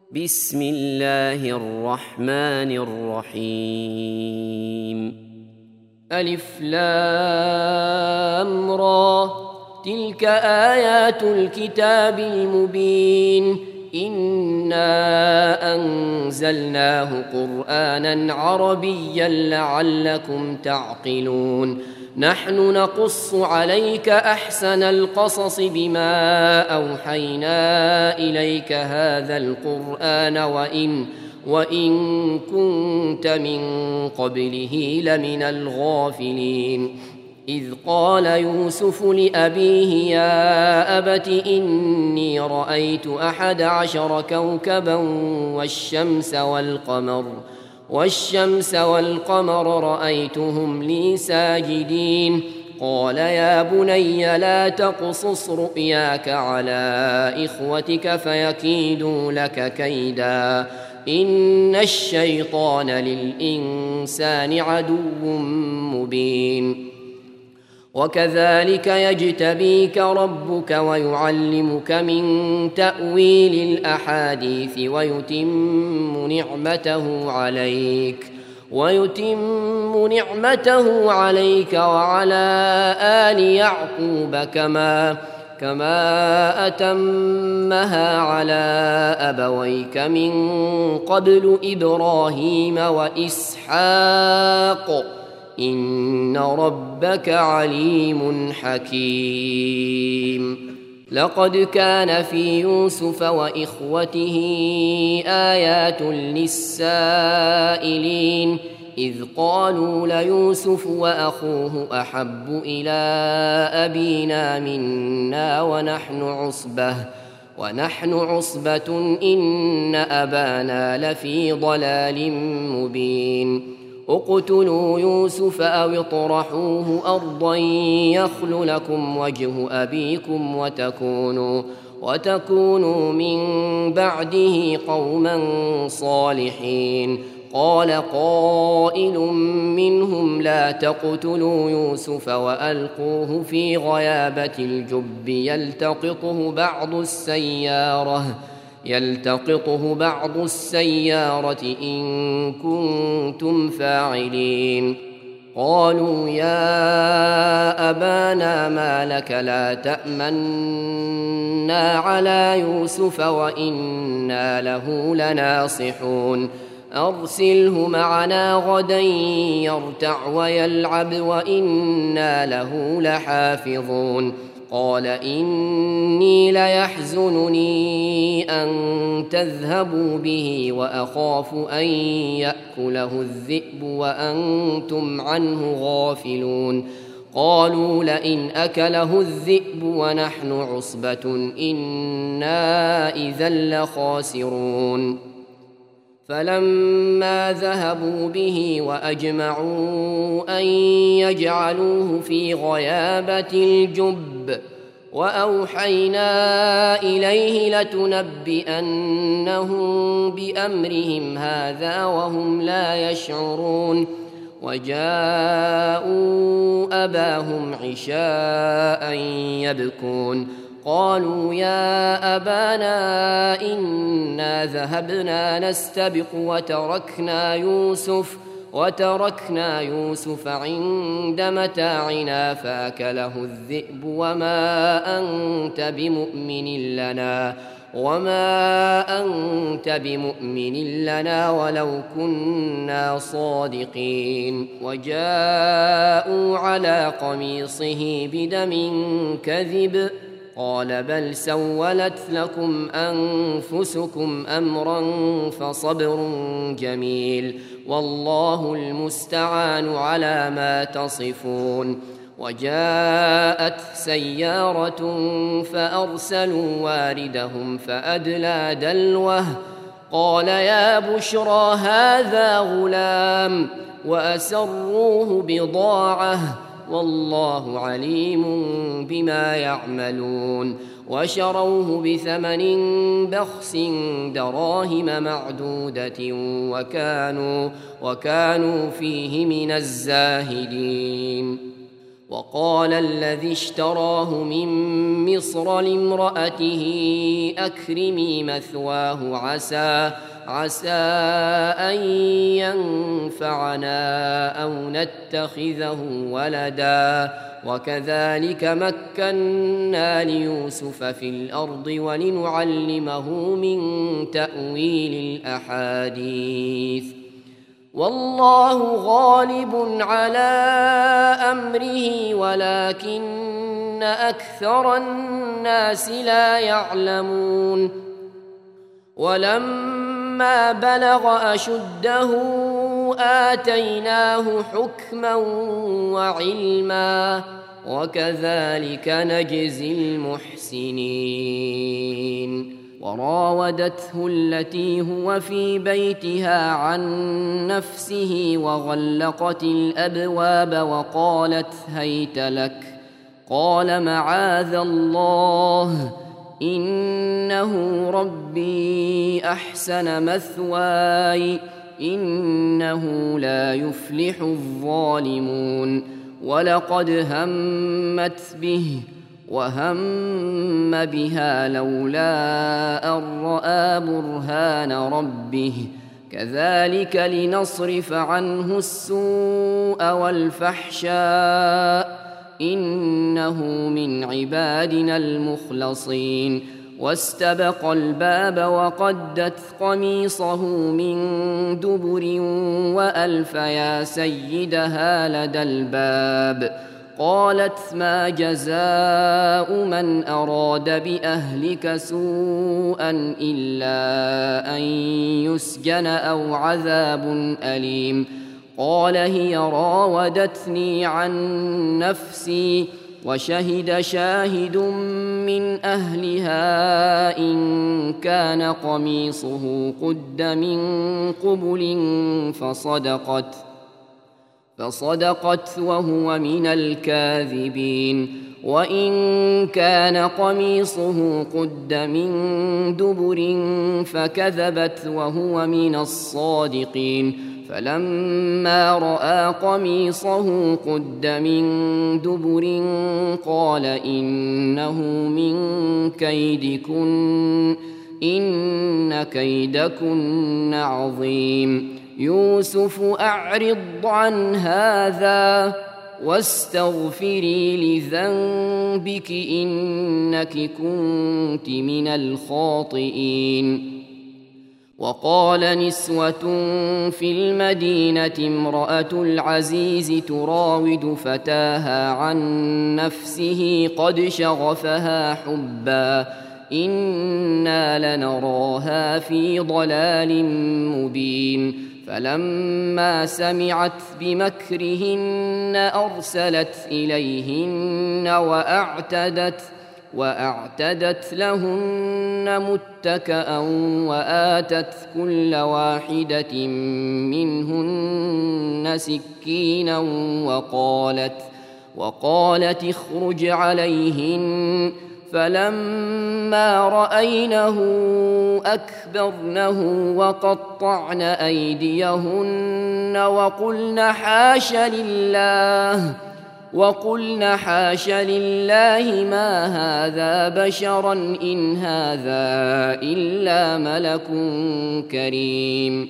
بسم الله الرحمن الرحيم. ألف لام را، تلك آيات الكتاب المبين. إنا أنزلناه قرآنا عربيا لعلكم تعقلون. نحن نقص عليك أحسن القصص بما أوحينا إليك هذا القرآن وإن كنت من قبله لمن الغافلين. إذ قال يوسف لأبيه يا أبت إني رأيت 11 كوكبا والشمس والقمر رأيتهم لي ساجدين. قال يا بني لا تقصص رؤياك على إخوتك فيكيدوا لك كيدا، إن الشيطان للإنسان عدو مبين. وكذلك يجتبيك ربك ويعلمك من تأويل الأحاديث ويتم نعمته عليك وعلى آل يعقوب كما أتمها على أبويك من قبل إبراهيم وإسحاق، إن ربك عليم حكيم. لقد كان في يوسف وإخوته آيات للسائلين، إذ قالوا ليوسف وأخوه أحب إلى أبينا منا ونحن عصبة إن أبانا لفي ضلال مبين. اقتلوا يوسف أو اطرحوه أرضا يخل لكم وجه أبيكم وتكونوا من بعده قوما صالحين. قال قائل منهم لا تقتلوا يوسف وألقوه في غيابة الجب يلتقطه بعض السيارة إن كنتم فاعلين. قالوا يا أبانا ما لك لا تأمنا على يوسف وإنا له لناصحون. أرسله معنا غدا يرتع ويلعب وإنا له لحافظون. قال إني ليحزنني أن تذهبوا به وأخاف أن يأكله الذئب وأنتم عنه غافلون. قالوا لئن أكله الذئب ونحن عصبة إنا إذا لخاسرون. فلما ذهبوا به وأجمعوا أن يجعلوه في غيابة الجب وأوحينا إليه لتنبئنهم بأمرهم هذا وهم لا يشعرون. وجاءوا أباهم عشاء يبكون. قالوا يا أبانا إنا ذهبنا نستبق وتركنا يوسف عند متاعنا فأكله الذئب وما أنت بمؤمن لنا ولو كنا صادقين. وجاءوا على قميصه بدم كذب. قال بل سولت لكم أنفسكم أمرا فصبر جميل والله المستعان على ما تصفون. وجاءت سيارة فأرسلوا واردهم فأدلى دلوه. قال يا بشرى هذا غلام وأسروه بضاعة والله عليم بما يعملون. وشروه بثمن بخس دراهم معدودة وكانوا فيه من الزاهدين. وقال الذي اشتراه من مصر لامرأته أكرمي مثواه عسى أن ينفعنا أو نتخذه ولدا وكذلك مكنا ليوسف في الأرض ولنعلمه من تأويل الأحاديث والله غالب على أمره ولكن أكثر الناس لا يعلمون ولما بلغ أشده آتيناه حكما وعلما وكذلك نجزي المحسنين وراودته التي هو في بيتها عن نفسه وغلقت الأبواب وقالت هيت لك قال معاذ الله إنه ربي أحسن مثواي إنه لا يفلح الظالمون ولقد همت به وهم بها لولا أن رأى برهان ربه كذلك لنصرف عنه السوء والفحشاء إنه من عبادنا المخلصين واستبق الباب وقدت قميصه من دبر وألف يا سيدها لدى الباب قالت ما جزاء من أراد بأهلك سوءا إلا أن يسجن أو عذاب أليم قال هي راودتني عن نفسي وشهد شاهد من أهلها إن كان قميصه قد من قبل فصدقت وهو من الكاذبين وإن كان قميصه قد من دبر فكذبت وهو من الصادقين فلما رأى قميصه قد من دبر قال إنه من كيدكن إن كيدكن عظيم يوسف أعرض عن هذا واستغفري لذنبك إنك كنت من الخاطئين وقال نسوة في المدينة امرأة العزيز تراود فتاها عن نفسه قد شغفها حبا إنا لنراها في ضلال مبين فلما سمعت بمكرهن أرسلت إليهن وأعتدت لهن متكأ وآتت كل واحدة منهن سكينا وقالت اخرج عليهن فلما رأينه أكبرنه وقطعن أيديهن وقلن حاش لله ما هذا بشرا إن هذا إلا ملك كريم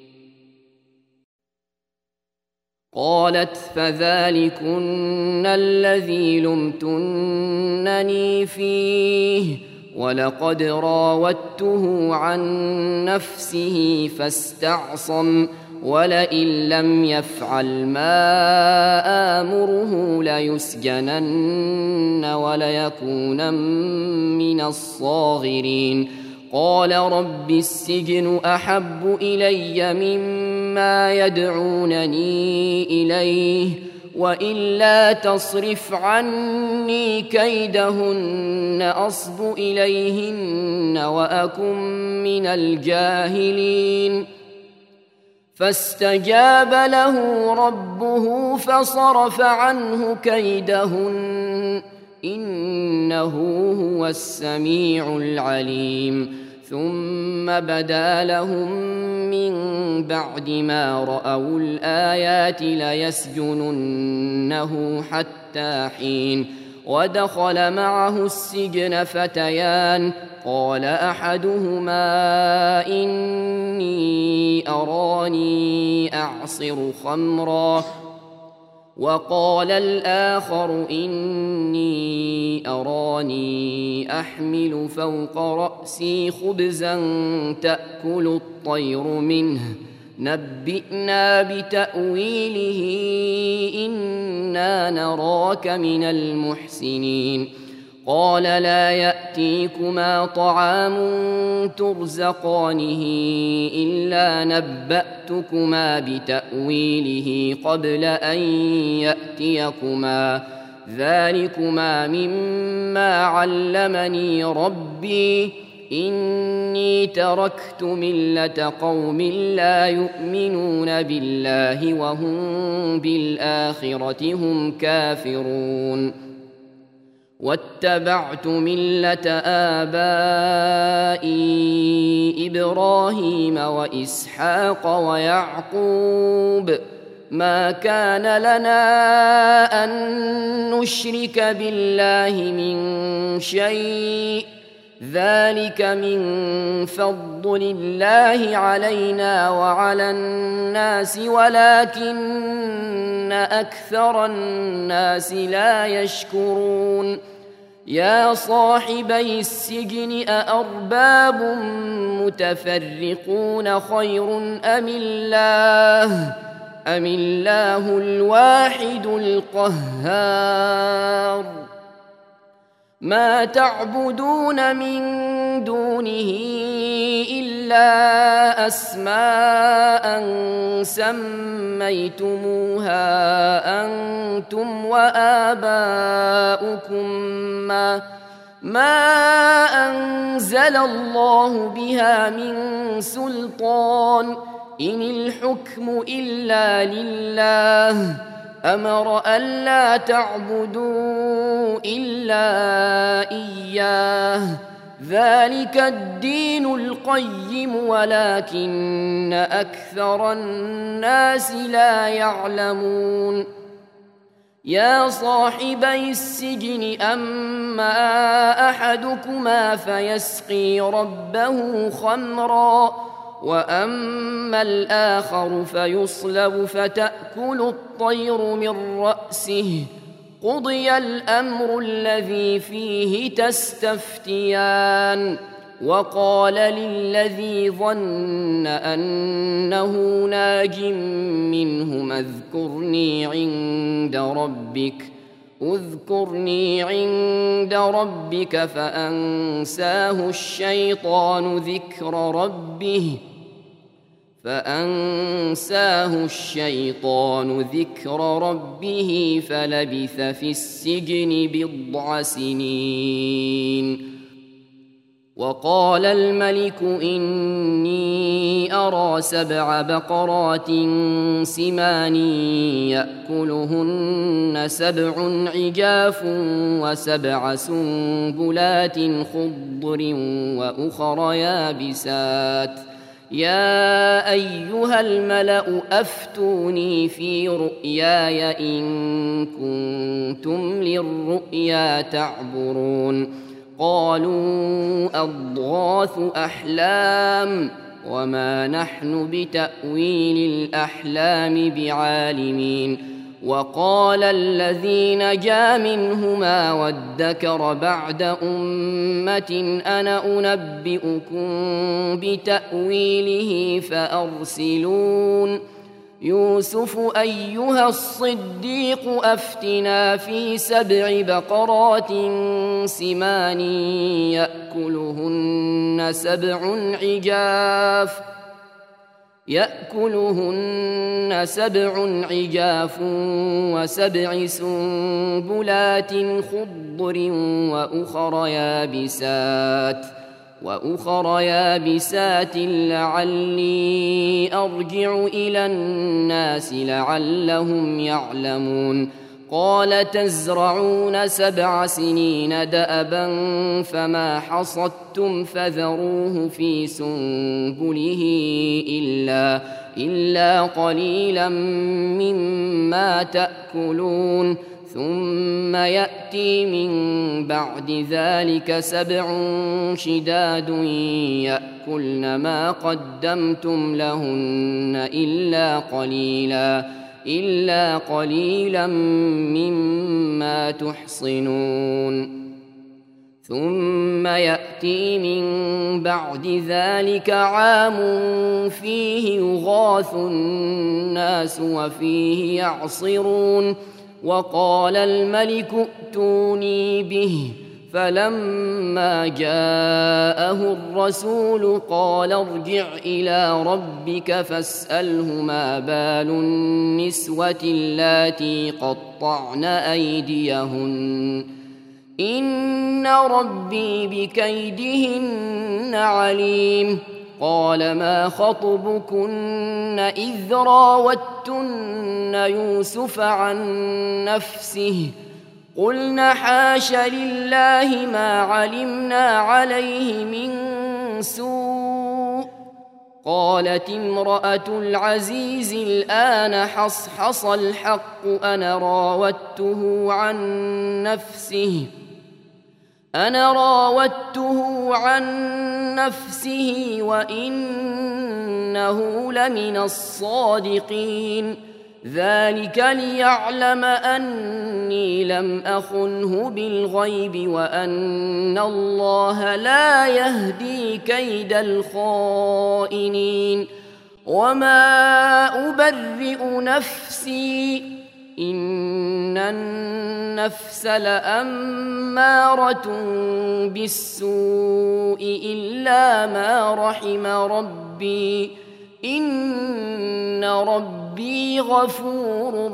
قالت فذلكن الذي لمتنني فيه ولقد راودته عن نفسه فاستعصم ولئن لم يفعل ما آمره ليسجنن وليكونن من الصاغرين قال رب السجن أحب إلي مما يدعونني إليه وإلا تصرف عني كيدهن أصب إليهن وأكن من الجاهلين فاستجاب له ربه فصرف عنه كيدهن إنه هو السميع العليم ثم بدا لهم من بعد ما رأوا الآيات ليسجننه حتى حين. ودخل معه السجن فتيان، قال أحدهما إني أراني أعصر خمرا، وقال الآخر إني أراني أحمل فوق رأسي خبزا تأكل الطير منه، نبئنا بتأويله إنا نراك من المحسنين. قال لا يأتيكما طعام ترزقانه إلا نبأتكما بتأويله قبل أن يأتيكما، ذلكما مما علمني ربي، إني تركت ملة قوم لا يؤمنون بالله وهم بالآخرة هم كافرون. واتبعت ملة آبائي إبراهيم وإسحاق ويعقوب، ما كان لنا أن نشرك بالله من شيء، ذلك من فضل الله علينا وعلى الناس ولكن أكثر الناس لا يشكرون. يا صاحبي السجن أأرباب متفرقون خير أم الله الواحد القهار؟ ما تعبدون من دونه إلا أسماء سميتموها أنتم وآباؤكم ما أنزل الله بها من سلطان، إن الحكم إلا لله، أمر ألا تعبدوا إلا إياه، ذلك الدين القيم ولكن أكثر الناس لا يعلمون. يا صاحبي السجن أما أحدكما فيسقي ربه خمرا، وأما الآخر فيصلب فتأكل الطير من رأسه، قضي الأمر الذي فيه تستفتيان. وقال للذي ظن أنه ناج منهما اذكرني عند ربك فأنساه الشيطان ذكر ربه فلبث في السجن 10 سنين. وقال الملك إني أرى 7 بقرات سمان يأكلهن 7 عجاف و7 سنبلات خضر وأخر يابسات، يا أيها الملأ أفتوني في رؤياي إن كنتم للرؤيا تعبرون. قالوا أضغاث أحلام وما نحن بتأويل الأحلام بعالمين. وقال الذي نجا منهما وادكر بعد أمة أنا أنبئكم بتأويله فأرسلون. يوسف أيها الصديق أفتنا في 7 بقرات سمان يأكلهن 7 عجاف و7 سنبلات خضر وأخر يابسات لعلي أرجع إلى الناس لعلهم يعلمون. قال تزرعون 7 سنين دأبا فما حصدتم فذروه في سنبله إلا قليلا مما تأكلون ثم يأتي من بعد ذلك 7 شداد يأكلن ما قدمتم لهن إلا قليلا مما تحصنون ثم يأتي من بعد ذلك عام فيه يغاث الناس وفيه يعصرون وقال الملك ائتوني به فلما جاءه الرسول قال ارجع إلى ربك فاسأله ما بال النسوة اللاتي قطعن أيديهن إن ربي بكيدهن عليم قال ما خطبكن إذ راوتن يوسف عن نفسه قلنا حاش لله ما علمنا عليه من سوء قالت امرأة العزيز الآن حصحص الحق أنا راودته عن نفسه وإنه لمن الصادقين ذلك ليعلم أني لم أخنه بالغيب وأن الله لا يهدي كيد الخائنين وما أبرئ نفسي إن النفس لأمارة بالسوء إلا ما رحم ربي إن ربي غفور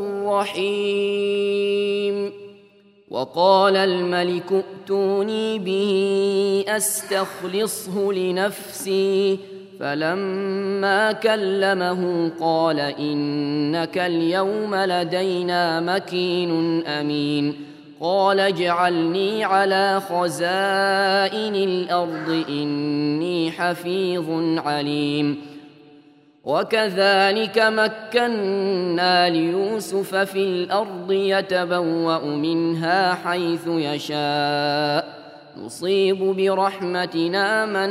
رحيم وقال الملك ائتوني به أستخلصه لنفسي فلما كلمه قال إنك اليوم لدينا مكين أمين قال اجعلني على خزائن الأرض إني حفيظ عليم وكذلك مكنا ليوسف في الأرض يتبوأ منها حيث يشاء نصيب برحمتنا من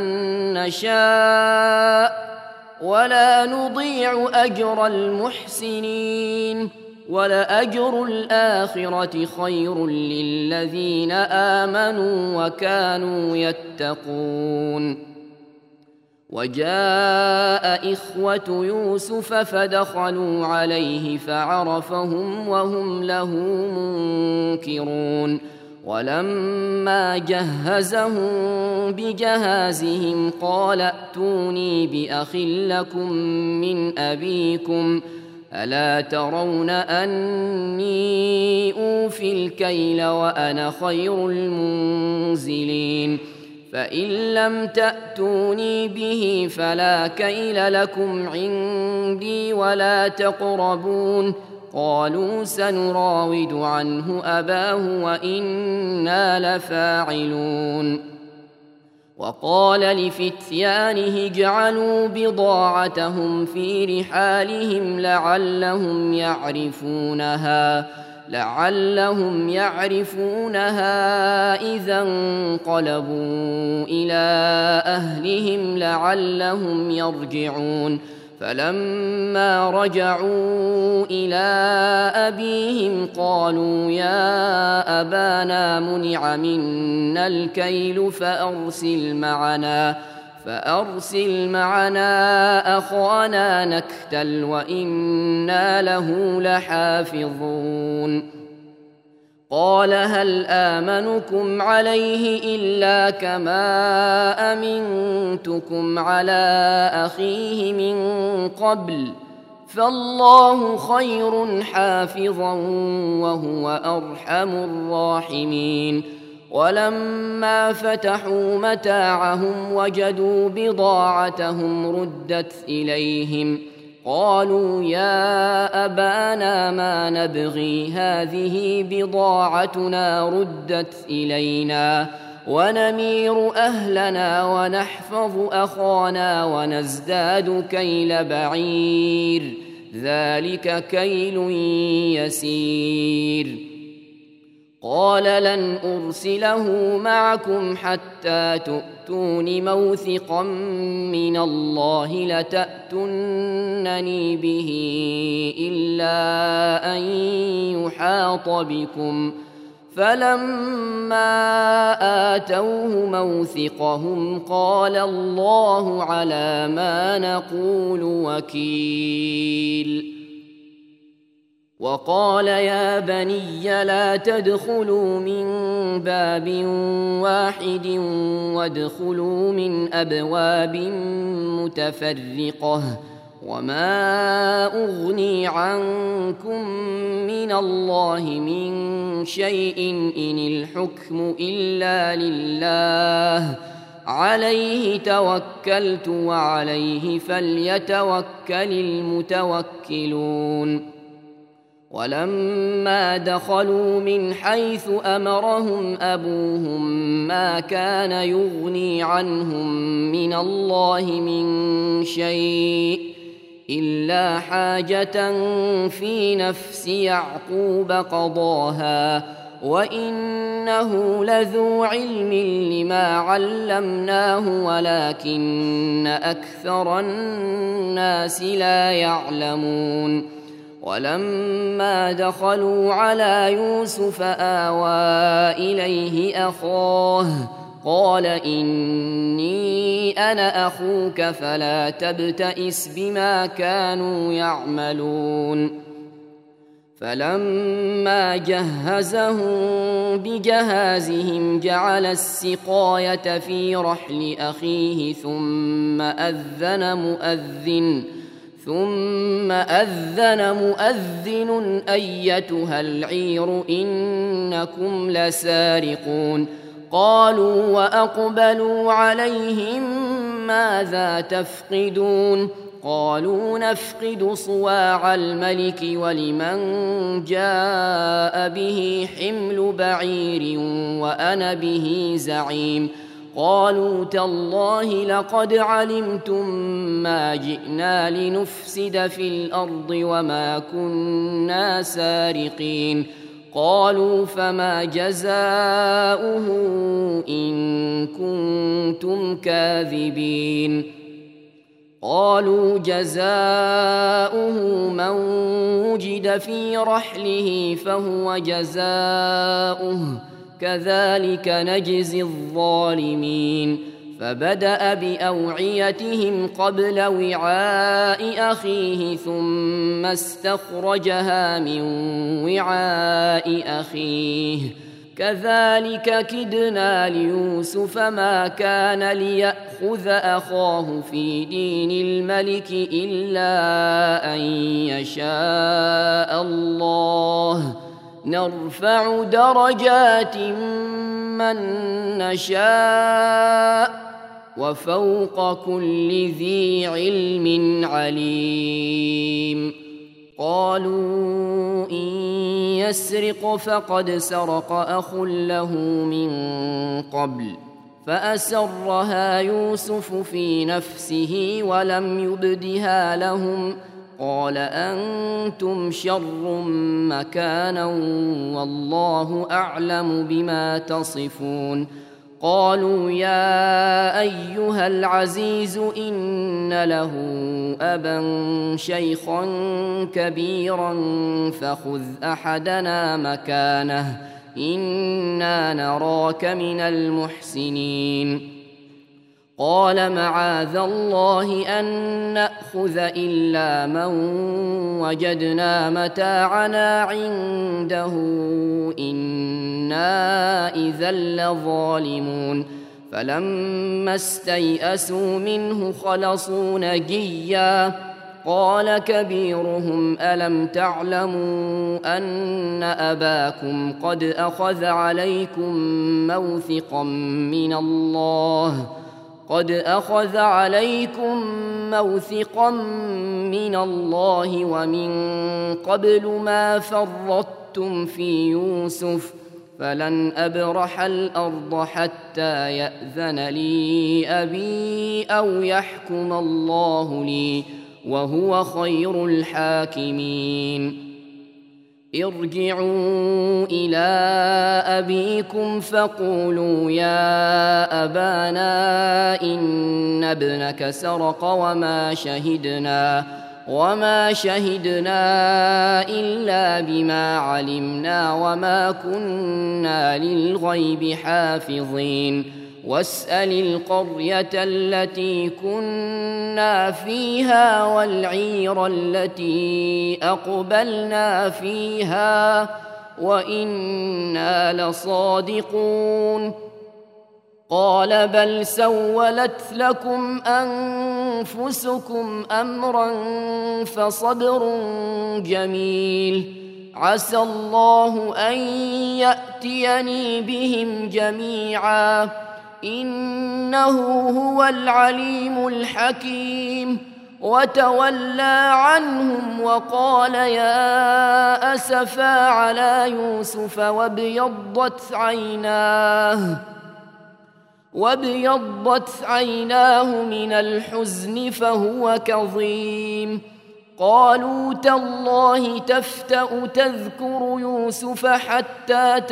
نشاء ولا نضيع أجر المحسنين ولأجر الآخرة خير للذين آمنوا وكانوا يتقون وجاء إخوة يوسف فدخلوا عليه فعرفهم وهم له منكرون ولما جهزهم بجهازهم قال ائتوني بأخ لكم من أبيكم ألا ترون أني أوفي الكيل وأنا خير المنزلين فإن لم تأتوني به فلا كيل لكم عندي ولا تقربون قالوا سنراود عنه أباه وإنا لفاعلون وقال لفتيانه اجعلوا بضاعتهم في رحالهم لعلهم يعرفونها إذا انقلبوا إلى أهلهم لعلهم يرجعون فلما رجعوا إلى أبيهم قالوا يا أبانا منع منا الكيل فأرسل معنا أخانا نكتل وإنا له لحافظون قال هل آمنكم عليه إلا كما أمنتكم على أخيه من قبل فالله خير حافظا وهو أرحم الراحمين ولما فتحوا متاعهم وجدوا بضاعتهم ردت إليهم قالوا يا أبانا ما نبغي هذه بضاعتنا ردت إلينا ونمير أهلنا ونحفظ أخانا ونزداد كيل بعير ذلك كيل يسير. قال لن أرسله معكم حتى تؤتون موثقا من الله لتأتونني به إلا أن يحاط بكم. فلما آتوه موثقهم قال الله على ما نقول وكيل. وقال يا بني لا تدخلوا من باب واحد وادخلوا من أبواب متفرقة وما أغني عنكم من الله من شيء إن الحكم إلا لله عليه توكلت وعليه فليتوكل المتوكلون. ولما دخلوا من حيث أمرهم أبوهم ما كان يغني عنهم من الله من شيء إلا حاجة في نفس يعقوب قضاها وإنه لذو علم لما علمناه ولكن أكثر الناس لا يعلمون. ولما دخلوا على يوسف آوى إليه أخاه قال إني أنا أخوك فلا تبتئس بما كانوا يعملون. فلما جهزهم بجهازهم جعل السقاية في رحل أخيه ثم أذن مؤذن أيتها العير إنكم لسارقون. قالوا وأقبلوا عليهم ماذا تفقدون؟ قالوا نفقد صواع الملك ولمن جاء به حمل بعير وأنا به زعيم. قالوا تالله لقد علمتم ما جئنا لنفسد في الأرض وما كنا سارقين. قالوا فما جزاؤه إن كنتم كاذبين؟ قالوا جزاؤه من وجد في رحله فهو جزاؤه كذلك نجزي الظالمين. فبدأ بأوعيتهم قبل وعاء أخيه ثم استخرجها من وعاء أخيه كذلك كدنا ليوسف ما كان ليأخذ أخاه في دين الملك إلا أن يشاء الله نرفع درجات من نشاء وفوق كل ذي علم عليم. قالوا إن يسرق فقد سرق أخ له من قبل فأسرها يوسف في نفسه ولم يبدها لهم. قال أنتم شر مكانا والله أعلم بما تصفون. قالوا يا أيها العزيز إن له أبا شيخا كبيرا فخذ أحدنا مكانه إنا نراك من المحسنين. قال معاذ الله أن نأخذ إلا من وجدنا متاعنا عنده إنا إذا لظالمون. فلما استيئسوا منه خلصوا نجيا. قال كبيرهم ألم تعلموا أن أباكم قد أخذ عليكم موثقا من الله؟ قد أخذ عليكم موثقا من الله ومن قبل ما فرطتم في يوسف فلن أبرح الأرض حتى يأذن لي أبي أو يحكم الله لي وهو خير الحاكمين. ارجعوا إلى أبيكم فقولوا يا أبانا إن ابنك سرق وما شهدنا إلا بما علمنا وما كنا للغيب حافظين. واسأل القرية التي كنا فيها والعير التي أقبلنا فيها وإنا لصادقون. قال بل سولت لكم أنفسكم أمرا فصبر جميل عسى الله أن يأتيني بهم جميعا إنه هو العليم الحكيم. وتولى عنهم وقال يا أسفا على يوسف وابيضت عيناه من الحزن فهو كظيم. قالوا تالله تفتأ تذكر يوسف حتى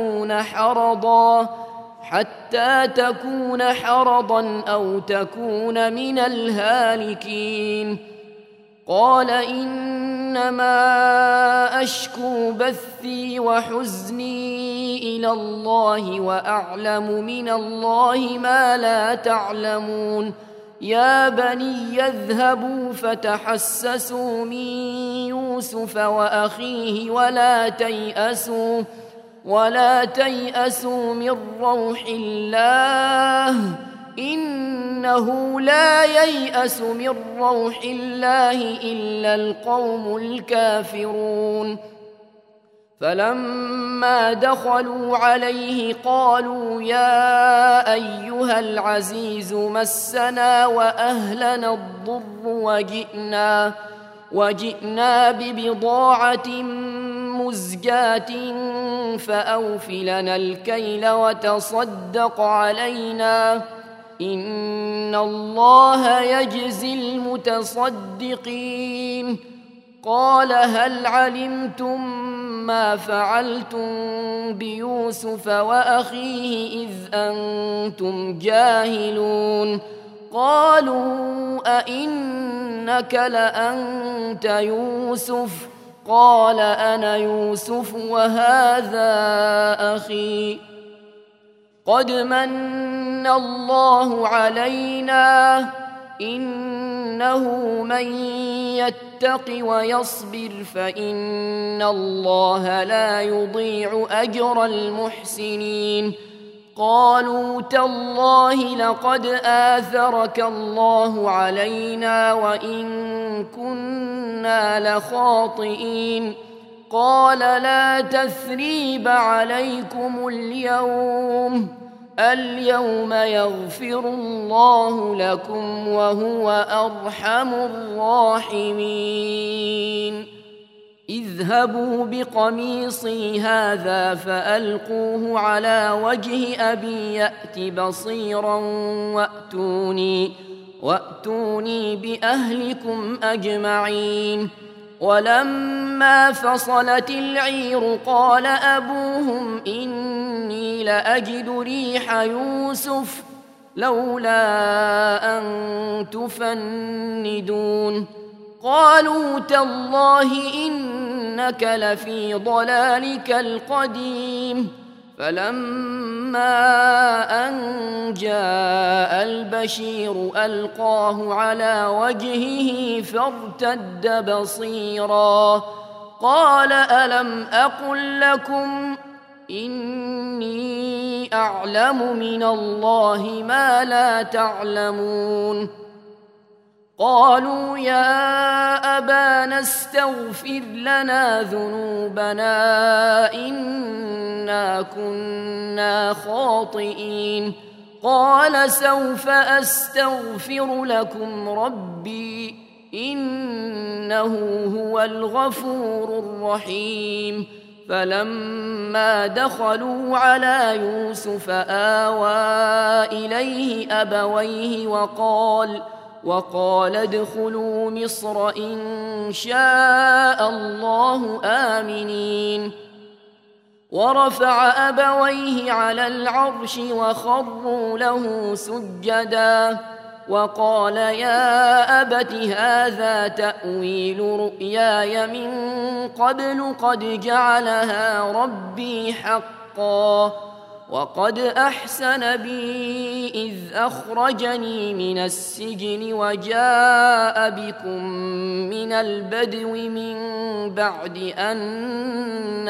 تكون حرضا أو تكون من الهالكين. قال إنما أشكو بثي وحزني إلى الله وأعلم من الله ما لا تعلمون. يا بني اذهبوا فتحسسوا من يوسف وأخيه ولا تيأسوا من روح الله إنه لا ييأس من روح الله إلا القوم الكافرون. فلما دخلوا عليه قالوا يا أيها العزيز مسنا وأهلنا الضر وجئنا ببضاعة مزجاة فأوف لنا الكيل وتصدق علينا إن الله يجزي المتصدقين. قال هل علمتم ما فعلتم بيوسف وأخيه إذ أنتم جاهلون؟ قالوا أئنك لأنت يوسف؟ قال أنا يوسف وهذا أخي قد من الله علينا إنه من يتق ويصبر فإن الله لا يضيع أجر المحسنين. قالوا تالله لقد آثرك الله علينا وإن كنا لخاطئين. قال لا تثريب عليكم اليوم يغفر الله لكم وهو أرحم الراحمين. اذهبوا بقميصي هذا فألقوه على وجه أبي يأت بصيرا وأتوني بأهلكم أجمعين. ولما فصلت العير قال أبوهم إني لأجد ريح يوسف لولا أن تفندون. قالوا تالله إنك لفي ضلالك القديم. فلما أن جاء البشير ألقاه على وجهه فارتد بصيرا قال ألم أقل لكم إني أعلم من الله ما لا تعلمون. قالوا يا أبانا استغفر لنا ذنوبنا إنا كنا خاطئين. قال سوف أستغفر لكم ربي إنه هو الغفور الرحيم. فلما دخلوا على يوسف آوى إليه أبويه وقال ادخلوا مصر إن شاء الله آمنين. ورفع أبويه على العرش وخروا له سجدا وقال يا أبت هذا تأويل رؤياي من قبل قد جعلها ربي حقا وقد أحسن بي إذ أخرجني من السجن وجاء بكم من البدو من بعد أن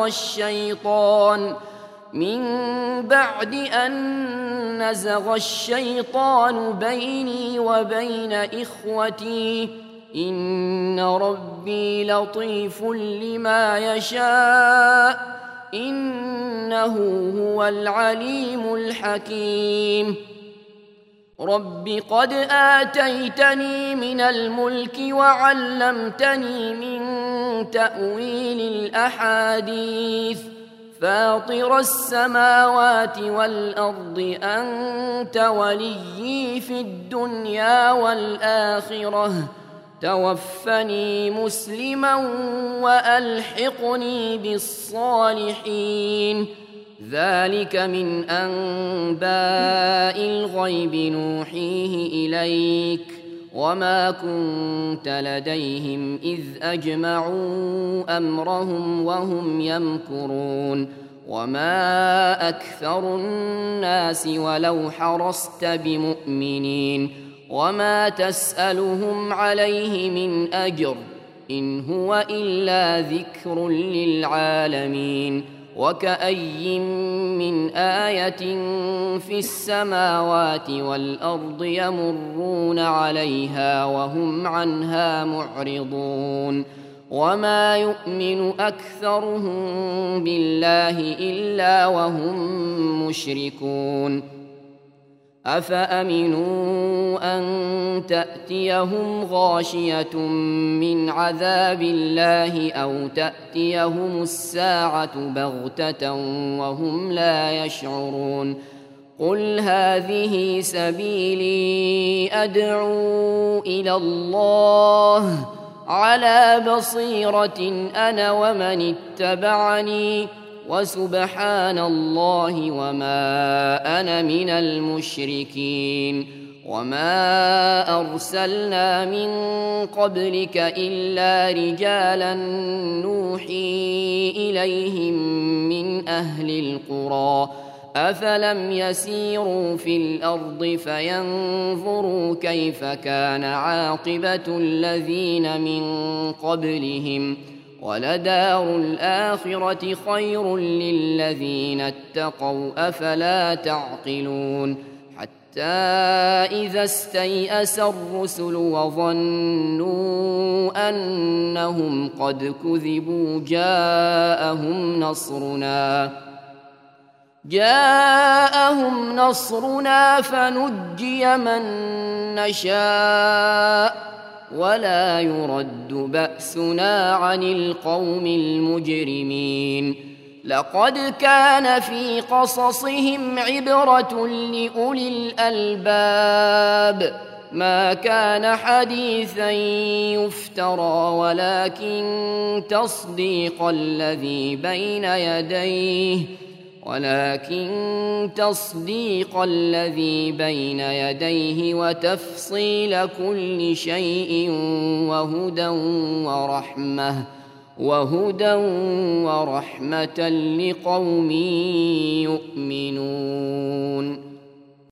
نزغ الشيطان بيني وبين إخوتي إن ربي لطيف لما يشاء إنه هو العليم الحكيم. رب قد آتيتني من الملك وعلمتني من تأويل الأحاديث فاطر السماوات والأرض أنت وليي في الدنيا والآخرة توفني مسلما وألحقني بالصالحين. ذلك من أنباء الغيب نوحيه إليك وما كنت لديهم إذ أجمعوا أمرهم وهم يمكرون. وما أكثر الناس ولو حرصت بمؤمنين وما تسألهم عليه من أجر إن هو إلا ذكر للعالمين. وكأي من آية في السماوات والأرض يمرون عليها وهم عنها معرضون. وما يؤمن أكثرهم بالله إلا وهم مشركون. أفأمنوا أن تأتيهم غاشية من عذاب الله أو تأتيهم الساعة بغتة وهم لا يشعرون. قل هذه سبيلي أدعو إلى الله على بصيرة أنا ومن اتبعني وسبحان الله وما أنا من المشركين. وما أرسلنا من قبلك إلا رجالا نوحي إليهم من أهل القرى أفلم يسيروا في الأرض فينظروا كيف كان عاقبة الذين من قبلهم ولدار الآخرة خير للذين اتقوا أفلا تعقلون. حتى إذا استيأس الرسل وظنوا أنهم قد كذبوا جاءهم نصرنا فنجي من نشاء ولا يرد بأسنا عن القوم المجرمين. لقد كان في قصصهم عبرة لأولي الألباب ما كان حديثا يفترى ولكن تصديق الذي بين يديه وتفصيل كل شيء وهدى ورحمة لقوم يؤمنون.